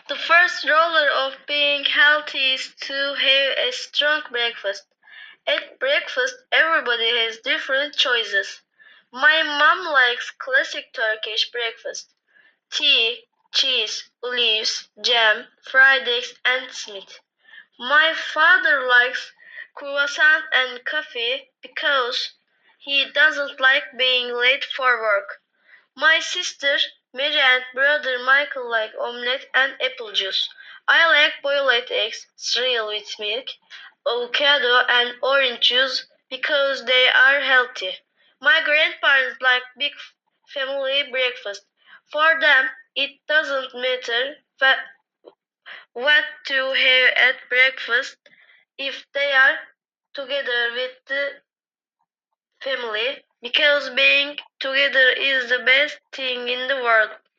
The first rule of being healthy is to have a strong breakfast. At breakfast, everybody has different choices. My mom likes classic Turkish breakfast: tea, cheese, olives, jam, fried eggs, and meat. My father likes croissant and coffee because he doesn't like being late for work. My sister Mary and brother Michael like omelette and apple juice. I like boiled eggs, cereal with milk, avocado and orange juice because they are healthy. My grandparents like big family breakfast. For them, it doesn't matter what to have at breakfast if they are together with the family because being together is the best thing in the world.